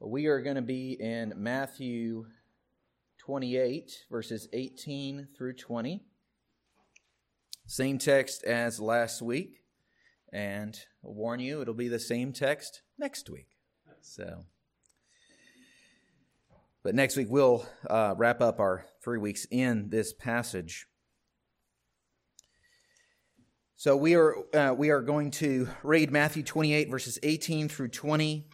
We are going to be in Matthew 28, verses 18 through 20. Same text as last week, and I'll warn you, it'll be the same text next week. But next week we'll wrap up our 3 weeks in this passage. So we are going to read Matthew 28, verses 18 through 20.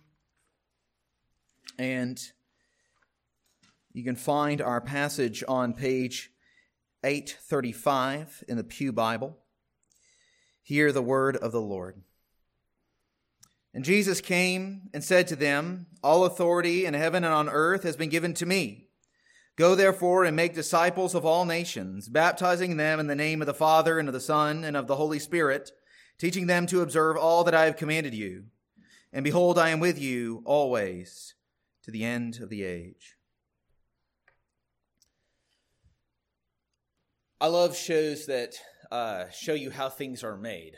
And you can find our passage on page 835 in the Pew Bible. Hear the word of the Lord. And Jesus came and said to them, "All authority in heaven and on earth has been given to me. Go therefore and make disciples of all nations, baptizing them in the name of the Father and of the Son and of the Holy Spirit, teaching them to observe all that I have commanded you. And behold, I am with you always, to the end of the age." I love shows that show you how things are made.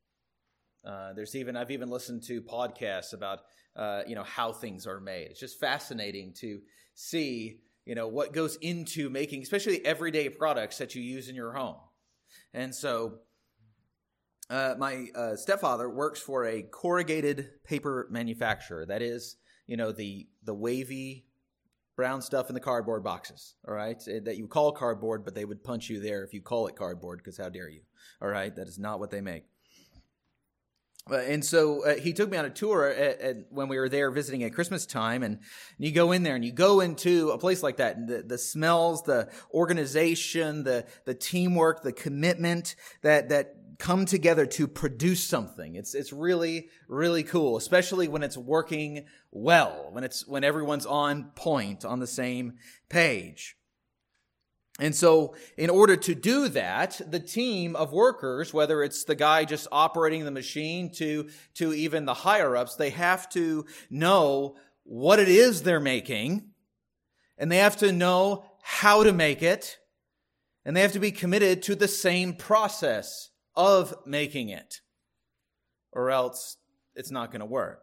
I've even listened to podcasts about how things are made. It's just fascinating to see what goes into making, especially everyday products that you use in your home. And so my stepfather works for a corrugated paper manufacturer. That is, the wavy brown stuff in the cardboard boxes, all right, that you call cardboard, but they would punch you there if you call it cardboard, because how dare you, all right? That is not what they make. And so he took me on a tour when we were there visiting at Christmas time, and you go in there and you go into a place like that, and the smells, the organization, the teamwork, the commitment that come together to produce something. It's really, really cool, especially when it's working well, when everyone's on point, on the same page. And so in order to do that, the team of workers, whether it's the guy just operating the machine to even the higher-ups, they have to know what it is they're making, and they have to know how to make it, and they have to be committed to the same process of making it, or else it's not going to work.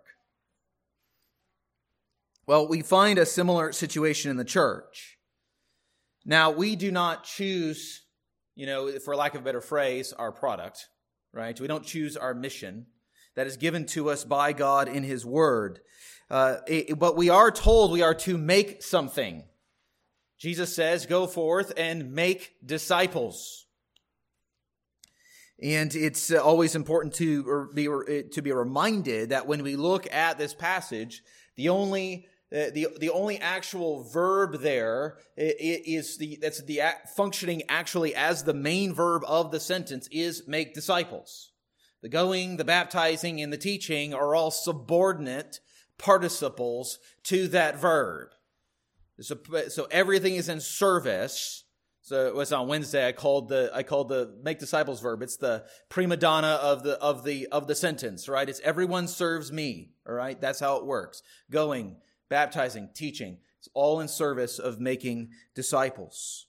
Well, we find a similar situation in the church. Now, we do not choose, for lack of a better phrase, our product, right? We don't choose our mission that is given to us by God in His Word. But we are told we are to make something. Jesus says, "Go forth and make disciples." And it's always important to be reminded that when we look at this passage, the only actual verb there is functioning actually as the main verb of the sentence is make disciples. The going, the baptizing, and the teaching are all subordinate participles to that verb. So everything is in service. So it was on Wednesday. I called the make disciples verb. It's the prima donna of the sentence, right? It's everyone serves me. All right, that's how it works. Going, baptizing, teaching. It's all in service of making disciples.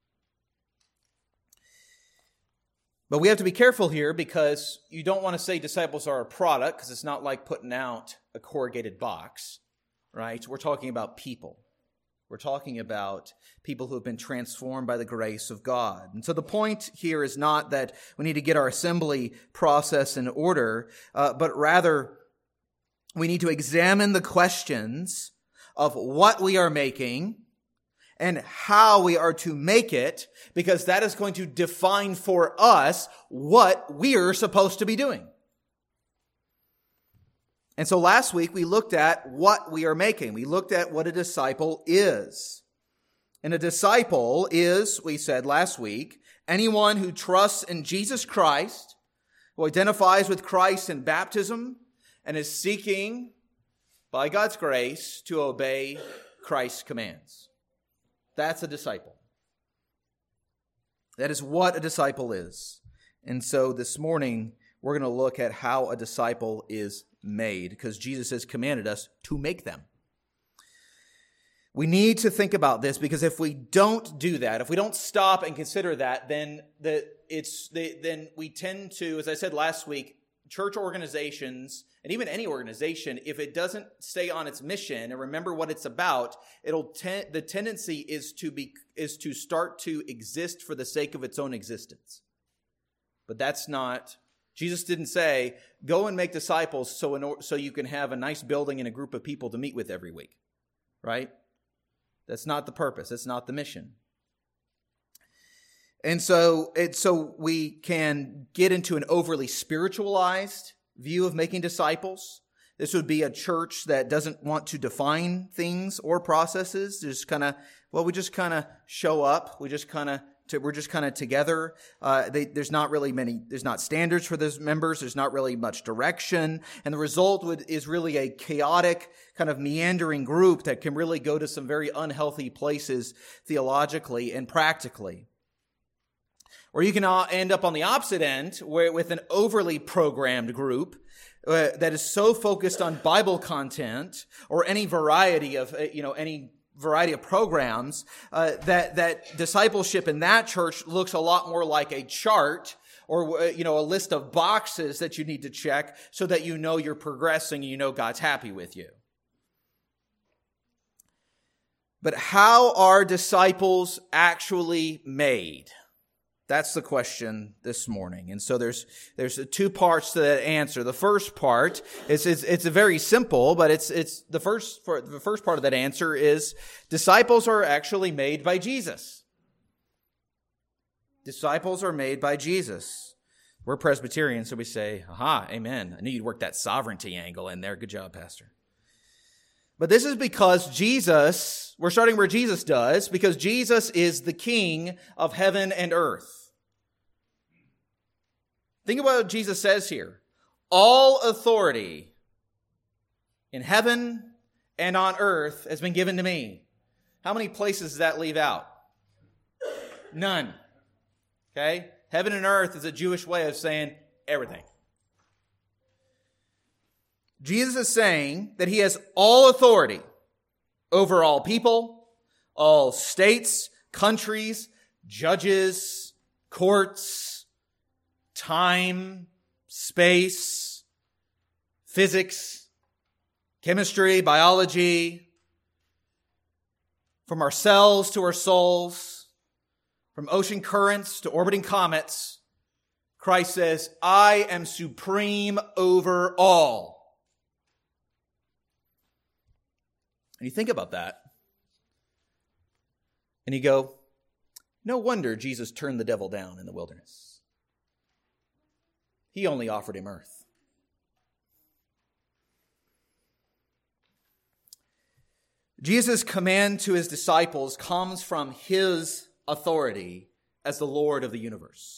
But we have to be careful here, because you don't want to say disciples are a product, because it's not like putting out a corrugated box, right? We're talking about people. We're talking about people who have been transformed by the grace of God. And so the point here is not that we need to get our assembly process in order, but rather we need to examine the questions of what we are making and how we are to make it, because that is going to define for us what we're supposed to be doing. And so last week we looked at what we are making. We looked at what a disciple is. And a disciple is, we said last week, anyone who trusts in Jesus Christ, who identifies with Christ in baptism, and is seeking, by God's grace, to obey Christ's commands. That's a disciple. That is what a disciple is. And so this morning, we're going to look at how a disciple is made, because Jesus has commanded us to make them. We need to think about this, because if we don't do that, if we don't stop and consider that, then we tend to, as I said last week, church organizations, and even any organization, if it doesn't stay on its mission and remember what it's about, the tendency is to start to exist for the sake of its own existence. But that's not. Jesus didn't say, go and make disciples so you can have a nice building and a group of people to meet with every week. Right? That's not the purpose. That's not the mission. And so we can get into an overly spiritualized view of making disciples. This would be a church that doesn't want to define things or processes. We just kind of show up. We're just kind of together. There's not standards for those members. There's not really much direction. And the result is really a chaotic, kind of meandering group that can really go to some very unhealthy places theologically and practically. Or you can end up on the opposite end with an overly programmed group that is so focused on Bible content or any variety of programs that discipleship in that church looks a lot more like a chart or a list of boxes that you need to check so that you know you're progressing and you know God's happy with you. But how are disciples actually made? That's the question this morning. And so there's two parts to that answer. The first part is it's a very simple, but it's the first part of that answer is disciples are actually made by Jesus. Disciples are made by Jesus. We're Presbyterians, so we say, aha, amen. I knew you'd work that sovereignty angle in there. Good job, Pastor. But this is because we're starting where Jesus does, because Jesus is the King of heaven and earth. Think about what Jesus says here. All authority in heaven and on earth has been given to me. How many places does that leave out? None. Okay? Heaven and earth is a Jewish way of saying everything. Jesus is saying that he has all authority over all people, all states, countries, judges, courts, time, space, physics, chemistry, biology, from our cells to our souls, from ocean currents to orbiting comets. Christ says, I am supreme over all. And you think about that, and you go, no wonder Jesus turned the devil down in the wilderness. He only offered him earth. Jesus' command to his disciples comes from his authority as the Lord of the universe.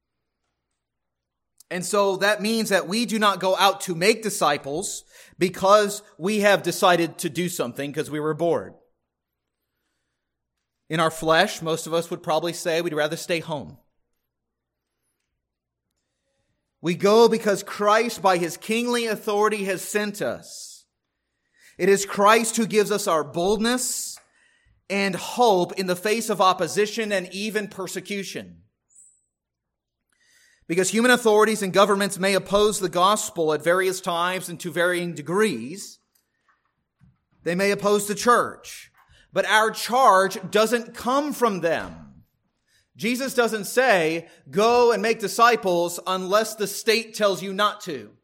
And so that means that we do not go out to make disciples because we have decided to do something because we were bored. In our flesh, most of us would probably say we'd rather stay home. We go because Christ, by his kingly authority, has sent us. It is Christ who gives us our boldness and hope in the face of opposition and even persecution. Because human authorities and governments may oppose the gospel at various times and to varying degrees. They may oppose the church. But our charge doesn't come from them. Jesus doesn't say, go and make disciples unless the state tells you not to.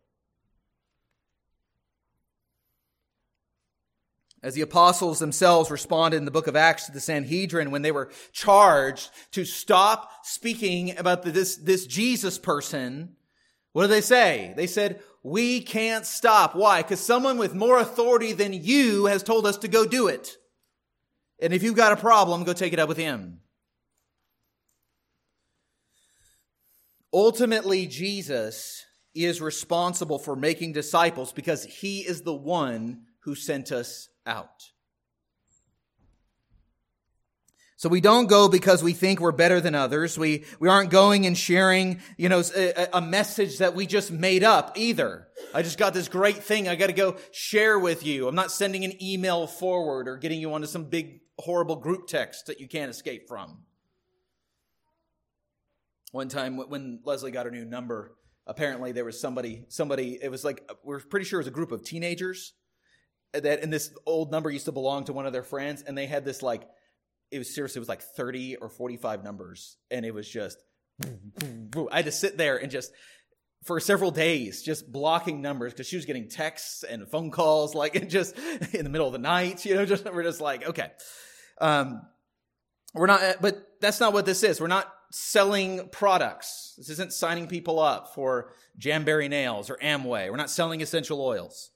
As the apostles themselves responded in the book of Acts to the Sanhedrin when they were charged to stop speaking about this Jesus person, what did they say? They said, we can't stop. Why? Because someone with more authority than you has told us to go do it. And if you've got a problem, go take it up with him. Ultimately, Jesus is responsible for making disciples because he is the one who sent us out. So we don't go because we think we're better than others. We aren't going and sharing, a message that we just made up either. I just got this great thing I got to go share with you. I'm not sending an email forward or getting you onto some big, horrible group text that you can't escape from. One time when Leslie got her new number, apparently there was somebody, it was like, we're pretty sure it was a group of teenagers that, and this old number used to belong to one of their friends, and they had this like, it was like 30 or 45 numbers, and it was just, I had to sit there and just, for several days, just blocking numbers, because she was getting texts and phone calls, like, and just in the middle of the night, we're just like, okay. We're not, but that's not what this is. We're not selling products. This isn't signing people up for Jamberry Nails or Amway. We're not selling essential oils.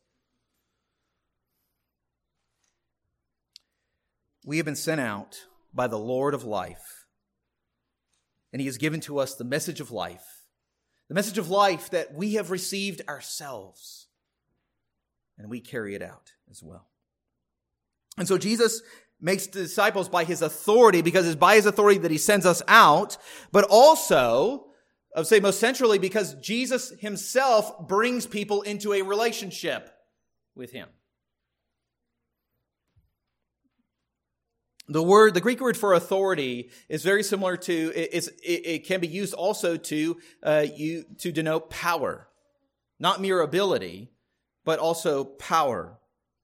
We have been sent out by the Lord of life, and he has given to us the message of life that we have received ourselves, and we carry it out as well. And so Jesus makes disciples by his authority, because it's by his authority that he sends us out, but also, I would say most centrally, because Jesus himself brings people into a relationship with him. The Greek word for authority is very similar to, it can be used also to denote power. Not mere ability, but also power.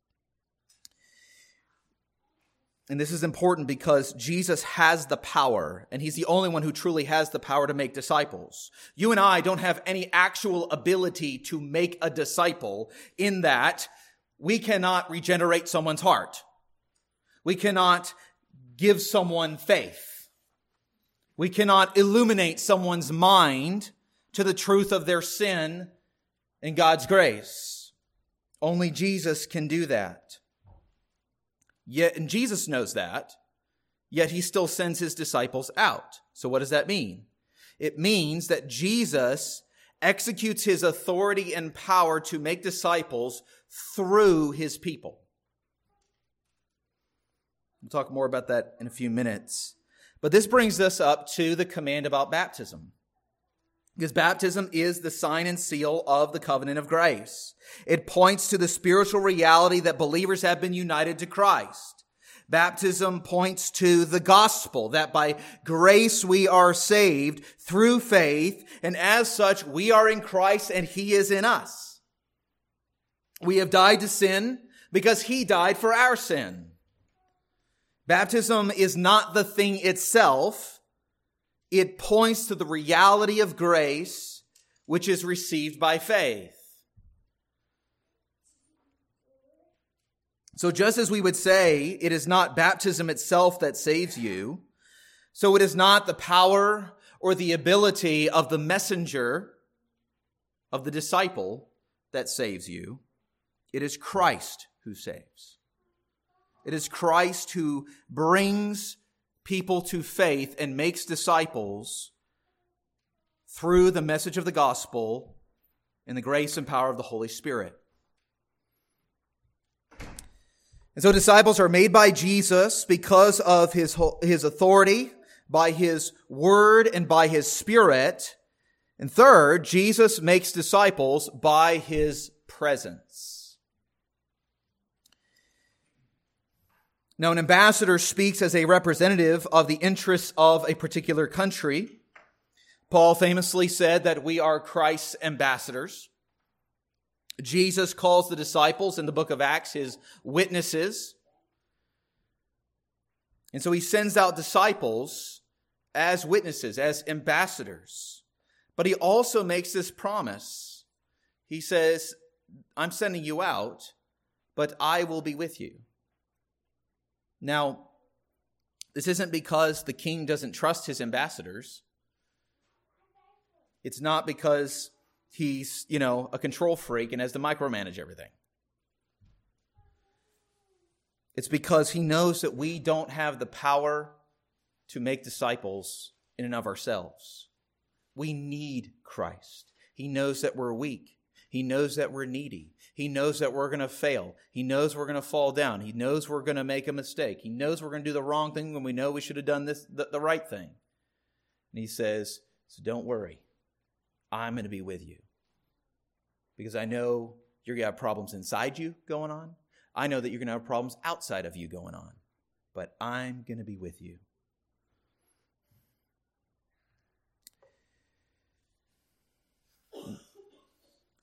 And this is important because Jesus has the power, and he's the only one who truly has the power to make disciples. You and I don't have any actual ability to make a disciple, in that we cannot regenerate someone's heart. We cannot give someone faith. We cannot illuminate someone's mind to the truth of their sin and God's grace. Only Jesus can do that. Yet, and Jesus knows that, yet he still sends his disciples out. So what does that mean? It means that Jesus executes his authority and power to make disciples through his people. We'll talk more about that in a few minutes. But this brings us up to the command about baptism. Because baptism is the sign and seal of the covenant of grace. It points to the spiritual reality that believers have been united to Christ. Baptism points to the gospel, that by grace we are saved through faith, and as such we are in Christ and he is in us. We have died to sin because he died for our sin. Baptism is not the thing itself. It points to the reality of grace, which is received by faith. So just as we would say it is not baptism itself that saves you, so it is not the power or the ability of the messenger, of the disciple, that saves you. It is Christ who saves. It is Christ who brings people to faith and makes disciples through the message of the gospel and the grace and power of the Holy Spirit. And so disciples are made by Jesus because of his authority, by his word, and by his Spirit. And third, Jesus makes disciples by his presence. Now, an ambassador speaks as a representative of the interests of a particular country. Paul famously said that we are Christ's ambassadors. Jesus calls the disciples in the book of Acts his witnesses. And so he sends out disciples as witnesses, as ambassadors. But he also makes this promise. He says, I'm sending you out, but I will be with you. Now, this isn't because the king doesn't trust his ambassadors. It's not because he's, a control freak and has to micromanage everything. It's because he knows that we don't have the power to make disciples in and of ourselves. We need Christ. He knows that we're weak. He knows that we're needy. He knows that we're going to fail. He knows we're going to fall down. He knows we're going to make a mistake. He knows we're going to do the wrong thing when we know we should have done the right thing. And he says, so don't worry. I'm going to be with you. Because I know you're going to have problems inside you going on. I know that you're going to have problems outside of you going on. But I'm going to be with you.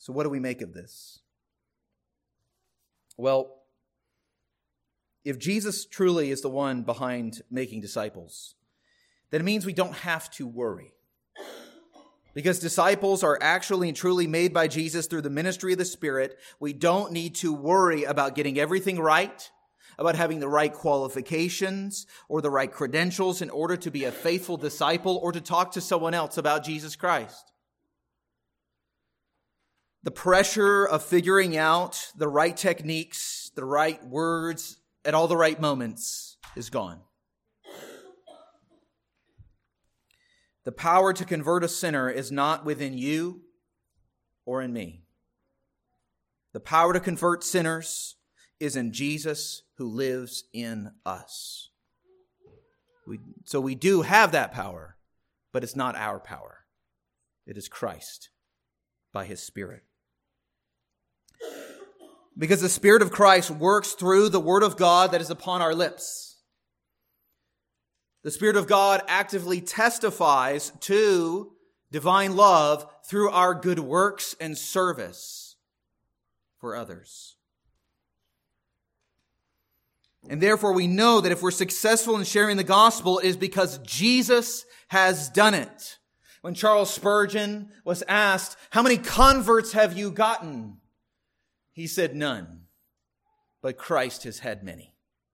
So what do we make of this? Well, if Jesus truly is the one behind making disciples, then it means we don't have to worry. Because disciples are actually and truly made by Jesus through the ministry of the Spirit. We don't need to worry about getting everything right, about having the right qualifications or the right credentials in order to be a faithful disciple or to talk to someone else about Jesus Christ. The pressure of figuring out the right techniques, the right words at all the right moments is gone. The power to convert a sinner is not within you or in me. The power to convert sinners is in Jesus who lives in us. So we do have that power, but it's not our power. It is Christ by His Spirit. Because the Spirit of Christ works through the Word of God that is upon our lips. The Spirit of God actively testifies to divine love through our good works and service for others. And therefore we know that if we're successful in sharing the gospel, it is because Jesus has done it. When Charles Spurgeon was asked, "How many converts have you gotten?" He said, "None, but Christ has had many."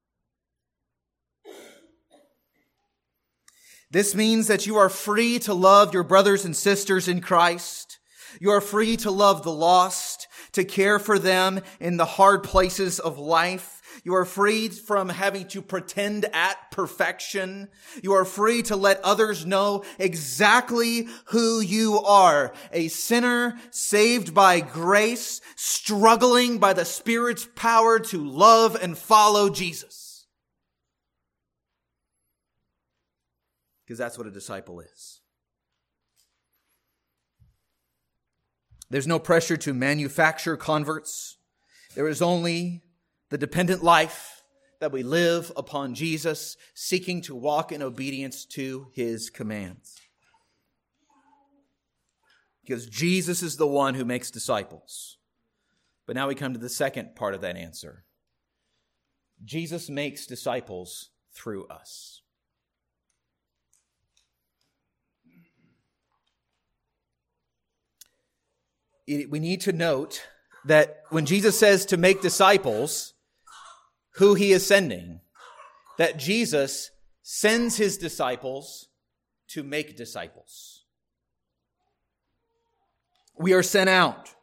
This means that you are free to love your brothers and sisters in Christ. You are free to love the lost, to care for them in the hard places of life. You are free from having to pretend at perfection. You are free to let others know exactly who you are. A sinner saved by grace, struggling by the Spirit's power to love and follow Jesus. Because that's what a disciple is. There's no pressure to manufacture converts. There is only the dependent life that we live upon Jesus, seeking to walk in obedience to His commands. Because Jesus is the one who makes disciples. But now we come to the second part of that answer. Jesus makes disciples through us. We need to note that when Jesus says to make disciples, who He is sending, that Jesus sends His disciples to make disciples. We are sent out.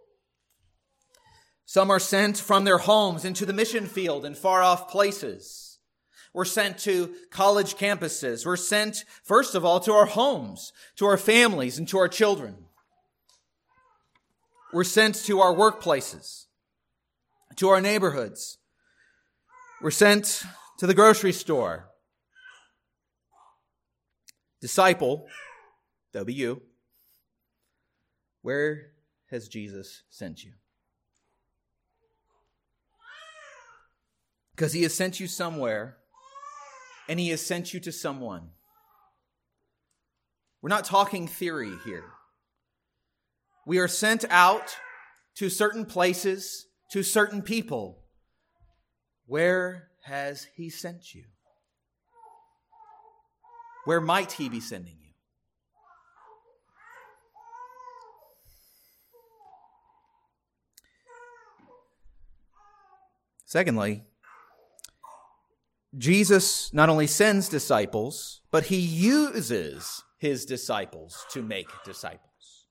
Some are sent from their homes into the mission field in far off places. We're sent to college campuses. We're sent, first of all, to our homes, to our families, and to our children. We're sent to our workplaces, to our neighborhoods. We're sent to the grocery store. Disciple, that'll be you. Where has Jesus sent you? Because He has sent you somewhere, and He has sent you to someone. We're not talking theory here. We are sent out to certain places, to certain people. Where has He sent you? Where might He be sending you? Secondly, Jesus not only sends disciples, but He uses His disciples to make disciples.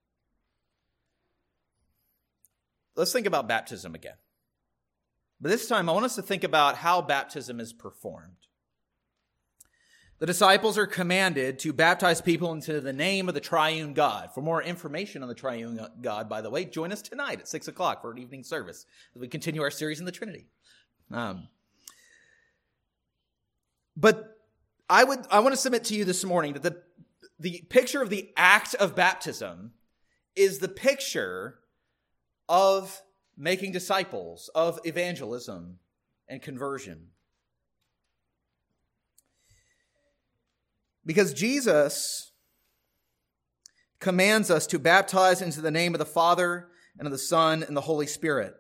Let's think about baptism again. But this time, I want us to think about how baptism is performed. The disciples are commanded to baptize people into the name of the triune God. For more information on the triune God, by the way, join us tonight at 6 o'clock for an evening service as we continue our series in the Trinity. But I want to submit to you this morning that the picture of the act of baptism is the picture of making disciples, of evangelism and conversion. Because Jesus commands us to baptize into the name of the Father and of the Son, and the Holy Spirit.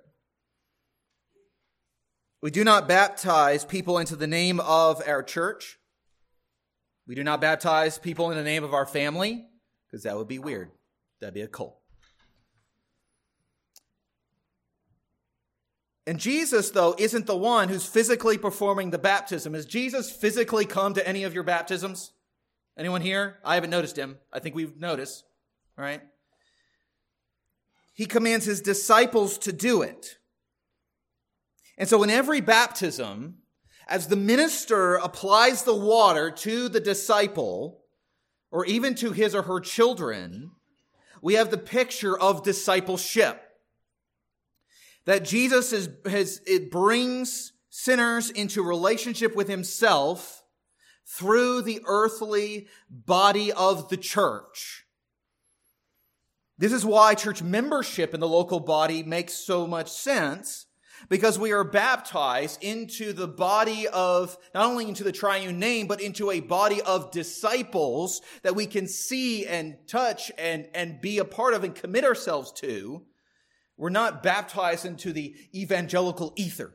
We do not baptize people into the name of our church. We do not baptize people in the name of our family, because that would be weird. That'd be a cult. And Jesus, though, isn't the one who's physically performing the baptism. Has Jesus physically come to any of your baptisms? Anyone here? I haven't noticed him. I think we've noticed. All right. He commands his disciples to do it. And so in every baptism, as the minister applies the water to the disciple, or even to his or her children, we have the picture of discipleship. That Jesus it brings sinners into relationship with himself through the earthly body of the church. This is why church membership in the local body makes so much sense, because we are baptized into the body of, not only into the triune name, but into a body of disciples that we can see and touch and be a part of and commit ourselves to. We're not baptized into the evangelical ether.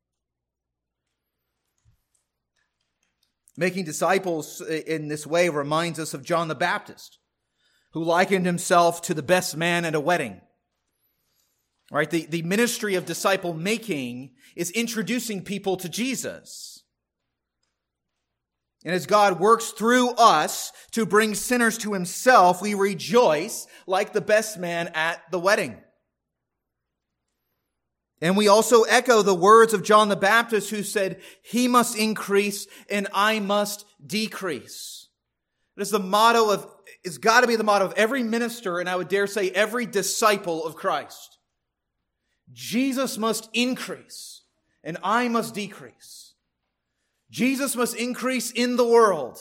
Making disciples in this way reminds us of John the Baptist, who likened himself to the best man at a wedding. Right? The ministry of disciple making is introducing people to Jesus. And as God works through us to bring sinners to himself, we rejoice like the best man at the wedding. And we also echo the words of John the Baptist, who said, "He must increase and I must decrease." It is the motto of, it's got to be the motto of every minister, and I would dare say every disciple of Christ. Jesus must increase and I must decrease. Jesus must increase in the world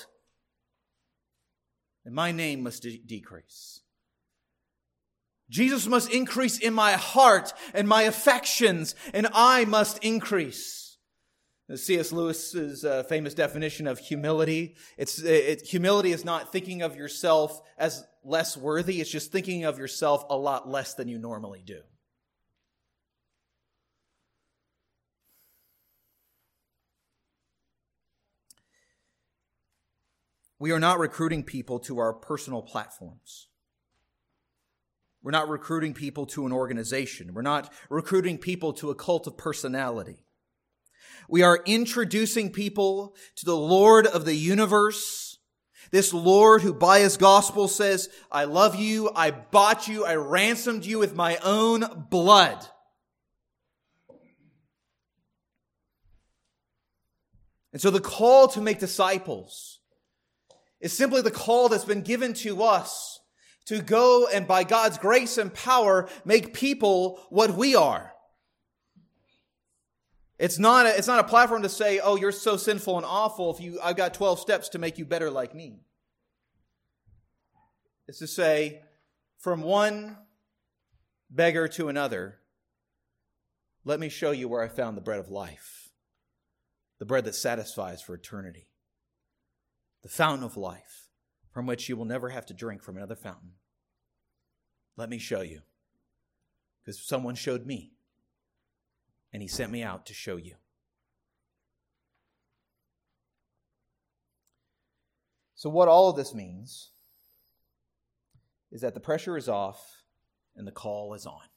and my name must decrease. Jesus must increase in my heart and my affections, and I must increase. C.S. Lewis's famous definition of humility. Humility is not thinking of yourself as less worthy. It's just thinking of yourself a lot less than you normally do. We are not recruiting people to our personal platforms. We're not recruiting people to an organization. We're not recruiting people to a cult of personality. We are introducing people to the Lord of the universe, this Lord who by his gospel says, "I love you, I bought you, I ransomed you with my own blood." And so the call to make disciples is simply the call that's been given to us to go and by God's grace and power make people what we are. It's not a platform to say, "Oh, you're so sinful and awful. I've got 12 steps to make you better like me." It's to say, from one beggar to another, let me show you where I found the bread of life, the bread that satisfies for eternity, the fountain of life, from which you will never have to drink from another fountain. Let me show you. Because someone showed me, and he sent me out to show you. So what all of this means is that the pressure is off and the call is on.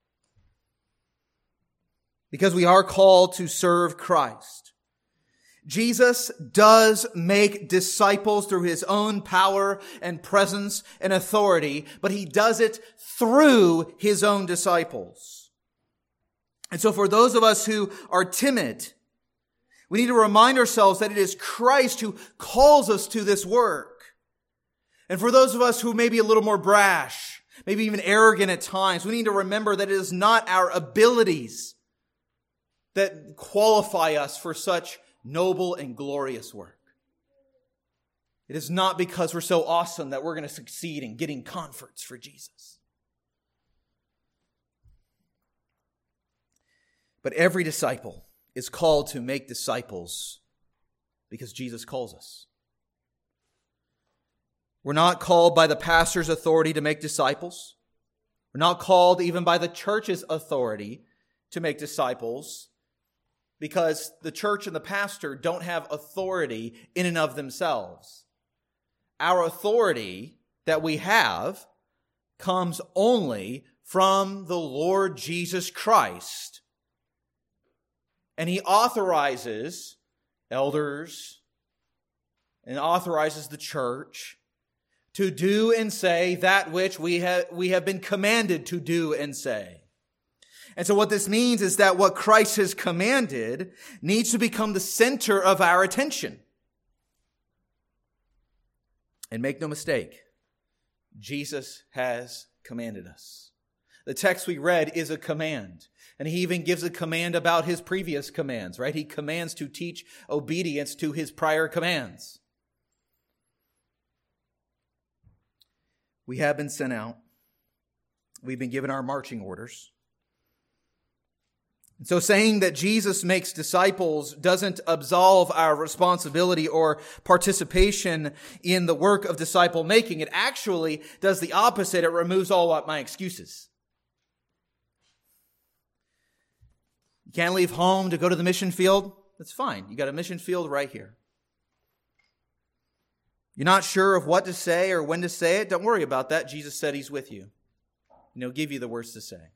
Because we are called to serve Christ. Jesus does make disciples through his own power and presence and authority, but he does it through his own disciples. And so for those of us who are timid, we need to remind ourselves that it is Christ who calls us to this work. And for those of us who may be a little more brash, maybe even arrogant at times, we need to remember that it is not our abilities that qualify us for such noble and glorious work. It is not because we're so awesome that we're going to succeed in getting converts for Jesus. But every disciple is called to make disciples because Jesus calls us. We're not called by the pastor's authority to make disciples. We're not called even by the church's authority to make disciples, because the church and the pastor don't have authority in and of themselves. Our authority that we have comes only from the Lord Jesus Christ. And he authorizes elders and authorizes the church to do and say that which we have been commanded to do and say. And so what this means is that what Christ has commanded needs to become the center of our attention. And make no mistake, Jesus has commanded us. The text we read is a command. And he even gives a command about his previous commands, right? He commands to teach obedience to his prior commands. We have been sent out. We've been given our marching orders. And so saying that Jesus makes disciples doesn't absolve our responsibility or participation in the work of disciple making. It actually does the opposite. It removes all my excuses. You can't leave home to go to the mission field? That's fine. You got a mission field right here. You're not sure of what to say or when to say it? Don't worry about that. Jesus said he's with you. And he'll give you the words to say.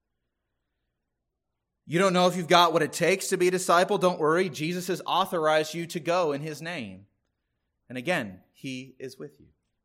You don't know if you've got what it takes to be a disciple? Don't worry. Jesus has authorized you to go in his name. And again, he is with you.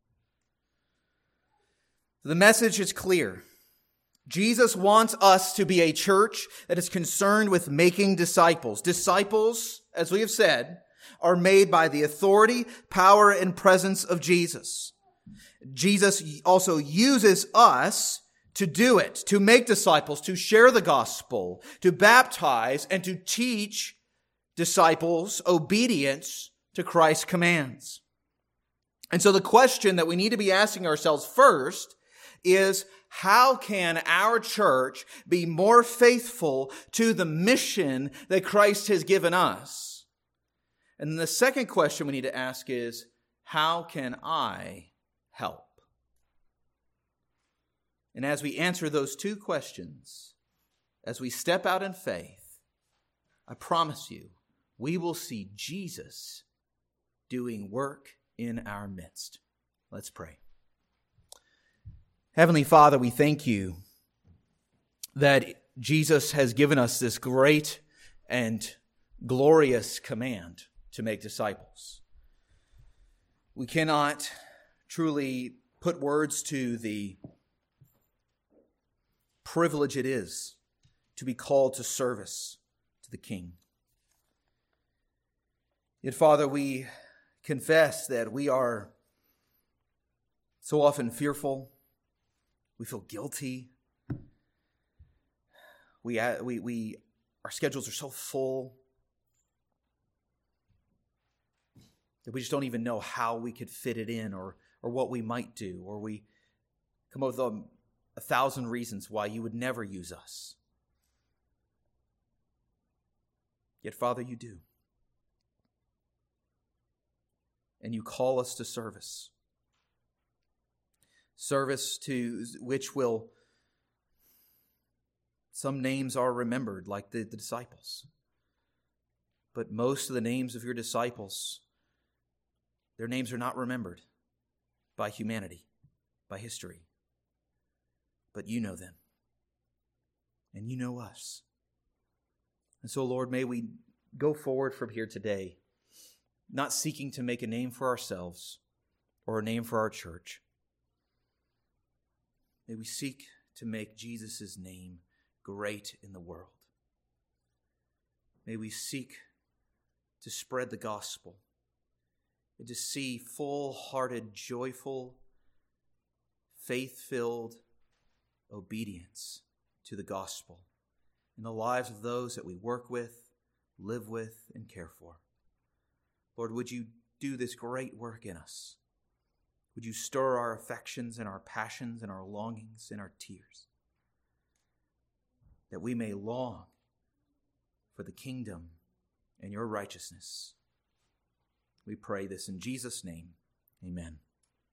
The message is clear. Jesus wants us to be a church that is concerned with making disciples. Disciples, as we have said, are made by the authority, power, and presence of Jesus. Jesus also uses us to do it, to make disciples, to share the gospel, to baptize, and to teach disciples obedience to Christ's commands. And so the question that we need to be asking ourselves first is, how can our church be more faithful to the mission that Christ has given us? And then the second question we need to ask is, how can I help? And as we answer those two questions, as we step out in faith, I promise you, we will see Jesus doing work in our midst. Let's pray. Heavenly Father, we thank you that Jesus has given us this great and glorious command to make disciples. We cannot truly put words to the privilege it is to be called to service to the King. Yet, Father, we confess that we are so often fearful. We feel guilty. Our schedules are so full that we just don't even know how we could fit it in or what we might do, or we come up with 1,000 reasons why you would never use us. Yet, Father, you do. And you call us to service. Service to which will, some names are remembered, like the disciples. But most of the names of your disciples, their names are not remembered by humanity, by history. But you know them. And you know us. And so, Lord, may we go forward from here today, not seeking to make a name for ourselves or a name for our church. May we seek to make Jesus' name great in the world. May we seek to spread the gospel and to see full-hearted, joyful, faith-filled obedience to the gospel in the lives of those that we work with, live with, and care for. Lord, would you do this great work in us? Would you stir our affections and our passions and our longings and our tears, that we may long for the kingdom and your righteousness? We pray this in Jesus' name. Amen.